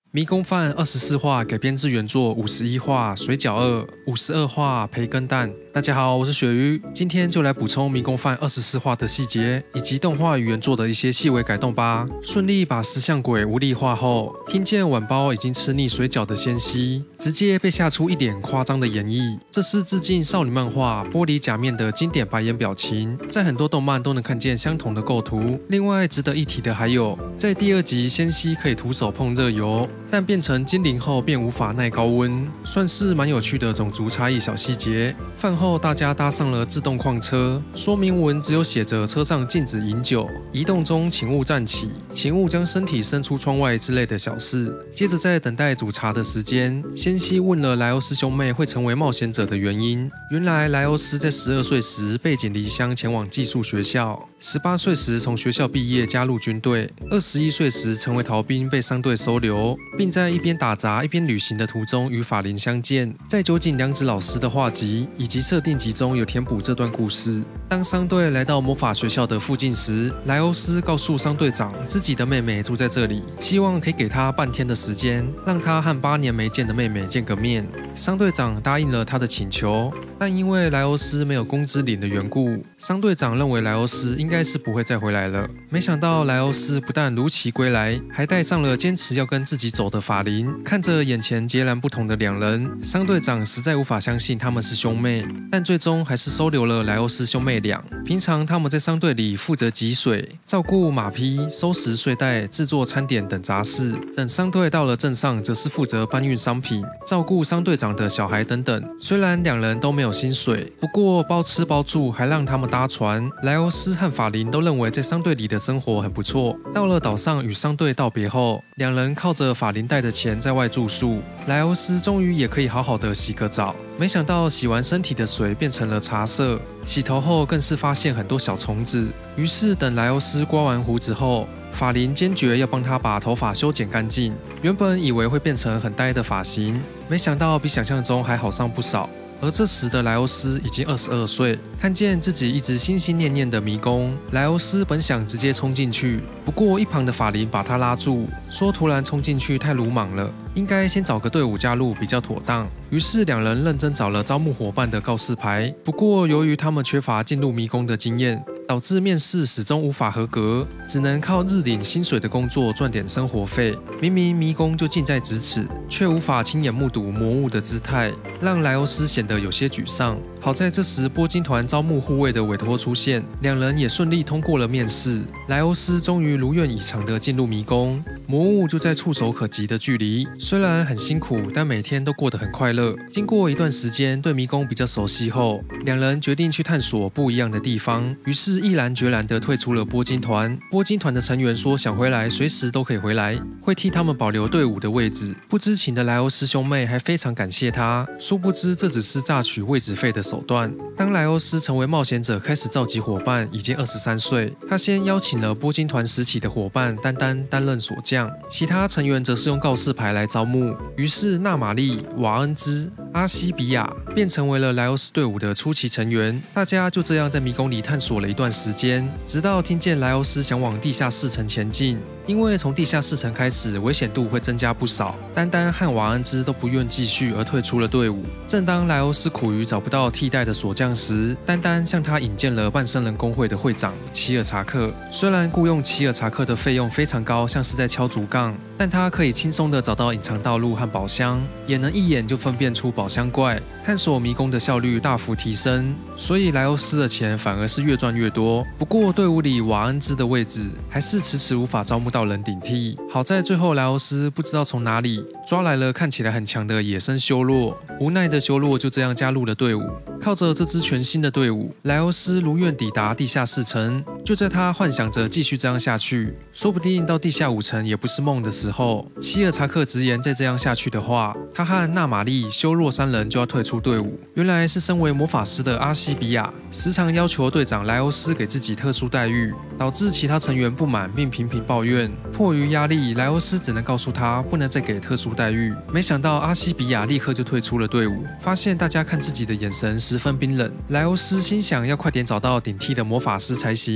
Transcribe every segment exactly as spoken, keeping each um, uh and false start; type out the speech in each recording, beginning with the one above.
迷宫饭二十四话改编自原作五十一话水饺二五十二话培根蛋。大家好，我是鳕鱼，今天就来补充迷宫饭二十四话的细节，以及动画与原作的一些细微改动吧。顺利把石像鬼无力化后，听见晚包已经吃腻水饺的仙希，直接被吓出一脸夸张的演绎。这是致敬少女漫画玻璃假面的经典白眼表情，在很多动漫都能看见相同的构图。另外值得一提的还有，在第二集仙希可以徒手碰热油，但变成精灵后便无法耐高温，算是蛮有趣的种族差异小细节。饭后大家搭上了自动矿车，说明文只有写着车上禁止饮酒，移动中请勿站起，请勿将身体伸出窗外之类的小事。接着在等待煮茶的时间，仙希问了莱欧斯兄妹会成为冒险者的原因。原来莱欧斯在十二岁时背井离乡前往寄宿学校，十八岁时从学校毕业加入军队，二十一岁时成为逃兵被商队收留，并在一边打杂一边旅行的途中与法林相见。在酒井良子老师的画集以及设定集中有填补这段故事。当商队来到魔法学校的附近时，莱欧斯告诉商队长自己的妹妹住在这里，希望可以给他半天的时间，让他和八年没见的妹妹见个面。商队长答应了他的请求，但因为莱欧斯没有工资领的缘故，商队长认为莱欧斯应该是不会再回来了。没想到莱欧斯不但如期归来，还带上了坚持要跟自己走的法林。看着眼前截然不同的两人，商队长实在无法相信他们是兄妹，但最终还是收留了莱欧斯兄妹俩。平常他们在商队里负责汲水、照顾马匹、收拾睡袋、制作餐点等杂事，等商队到了镇上，则是负责搬运商品、照顾商队长的小孩等等。虽然两人都没有薪水，不过包吃包住，还让他们搭船。莱欧斯和法林都认为在商队里的生活很不错。到了岛上与商队道别后，两人靠着法林带的钱在外住宿，莱欧斯终于也可以好好的洗个澡。没想到洗完身体的水变成了茶色，洗头后更是发现很多小虫子。于是等莱欧斯刮完胡子后，法林坚决要帮他把头发修剪干净。原本以为会变成很呆的发型，没想到比想象中还好上不少。而这时的莱欧斯已经二十二岁，看见自己一直心心念念的迷宫，莱欧斯本想直接冲进去，不过一旁的法林把他拉住，说突然冲进去太鲁莽了，应该先找个队伍加入比较妥当。于是两人认真找了招募伙伴的告示牌，不过由于他们缺乏进入迷宫的经验，导致面试始终无法合格，只能靠日领薪水的工作赚点生活费。明明迷宫就近在咫尺，却无法亲眼目睹魔物的姿态，让莱欧斯显得有些沮丧。好在这时波金团招募护卫的委托出现，两人也顺利通过了面试。莱欧斯终于如愿以偿地进入迷宫，魔物就在触手可及的距离。虽然很辛苦，但每天都过得很快乐。经过一段时间对迷宫比较熟悉后，两人决定去探索不一样的地方，于是毅然决然地退出了波金团。波金团的成员说想回来随时都可以回来，会替他们保留队伍的位置。不知情的莱欧斯兄妹还非常感谢他，殊不知这只是榨取位置费的手段。当莱欧斯成为冒险者开始召集伙伴，已经二十三岁，他先邀请了波金团时期的伙伴丹丹担任锁匠，其他成员则是用告示牌来招募。于是纳玛丽、瓦恩兹、阿西比亚便成为了莱欧斯队伍的初期成员。大家就这样在迷宫里探索了一段时间，直到听见莱欧斯想往地下四层前进，因为从地下四层开始危险度会增加不少，丹丹和瓦恩兹都不愿继续而退出了队伍。正当莱欧斯苦于找不到替代的锁匠时，丹丹向他引荐了半生人工会的会长齐尔查克。虽然雇佣齐尔查克的费用非常高，像是在敲竹杠，但他可以轻松地找到隐藏道路和宝箱，也能一眼就分辨出宝箱怪，探索迷宫的效率大幅提升。所以莱欧斯的钱反而是越赚越多。不过队伍里瓦恩兹的位置还是迟迟无法招募到人顶替。好在最后莱欧斯不知道从哪里抓来了看起来很强的野生修洛，无奈的修洛就这样加入了队伍。靠着这支全新的队伍，莱欧斯如愿抵达地下四层。就在他幻想着继续这样下去，说不定到地下五层也不是梦的时候，齐尔查克直言再这样下去的话，他和纳玛丽、修若三人就要退出队伍。原来是身为魔法师的阿西比亚时常要求队长莱欧斯给自己特殊待遇，导致其他成员不满并频频抱怨。迫于压力，莱欧斯只能告诉他不能再给特殊待遇。没想到阿西比亚立刻就退出了队伍，发现大家看自己的眼神十分冰冷。莱欧斯心想要快点找到顶替的魔法师才行。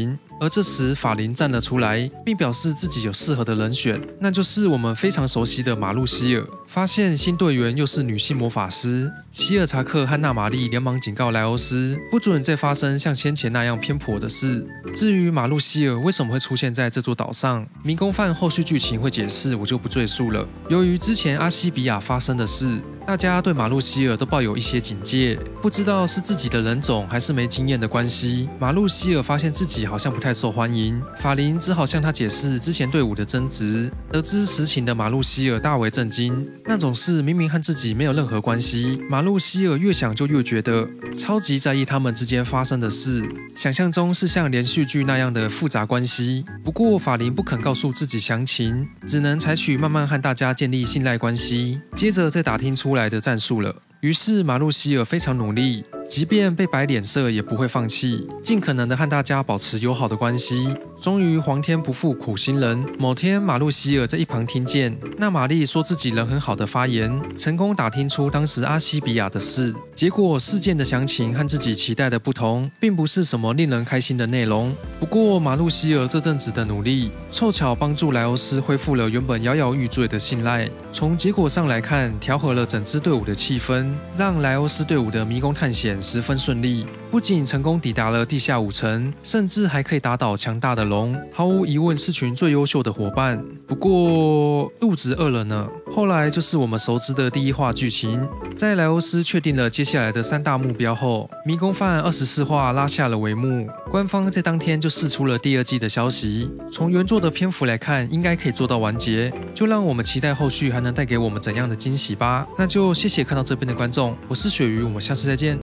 而这时法林站了出来，并表示自己有适合的人选，那就是我们非常熟悉的马露希尔。发现新队员又是女性魔法师，希尔查克和娜玛丽连忙警告莱欧斯，不准再发生像先前那样偏颇的事。至于马露希尔为什么会出现在这座岛上，迷宫饭后续剧情会解释，我就不赘述了。由于之前阿西比亚发生的事，大家对马露希尔都抱有一些警戒，不知道是自己的人种还是没经验的关系。马露希尔发现自己好像不太受欢迎，法林只好向他解释之前队伍的争执。得知实情的马露希尔大为震惊，那种事明明和自己没有任何关系。马露希尔越想就越觉得超级在意他们之间发生的事，想象中是像连续剧那样的复杂关系。不过法林不肯告诉自己详情，只能采取慢慢和大家建立信赖关系，接着再打听出来的战术了。于是马露希尔非常努力，即便被摆脸色也不会放弃，尽可能的和大家保持友好的关系。终于皇天不负苦心人，某天马露希尔在一旁听见娜玛丽说自己人很好的发言，成功打听出当时阿西比亚的事。结果事件的详情和自己期待的不同，并不是什么令人开心的内容。不过马露希尔这阵子的努力，凑巧帮助莱欧斯恢复了原本摇摇欲坠的信赖。从结果上来看，调和了整支队伍的气氛，让莱欧斯队伍的迷宫探险十分顺利，不仅成功抵达了地下五层，甚至还可以打倒强大的龙，毫无疑问是群最优秀的伙伴。不过肚子饿了呢。后来就是我们熟知的第一话剧情，在莱欧斯确定了接下来的三大目标后，迷宫饭二十四话拉下了帷幕，官方在当天就释出了第二季的消息。从原作的篇幅来看，应该可以做到完结，就让我们期待后续还能带给我们怎样的惊喜吧。那就谢谢看到这边的观众，我是鳕鱼，我们下次再见。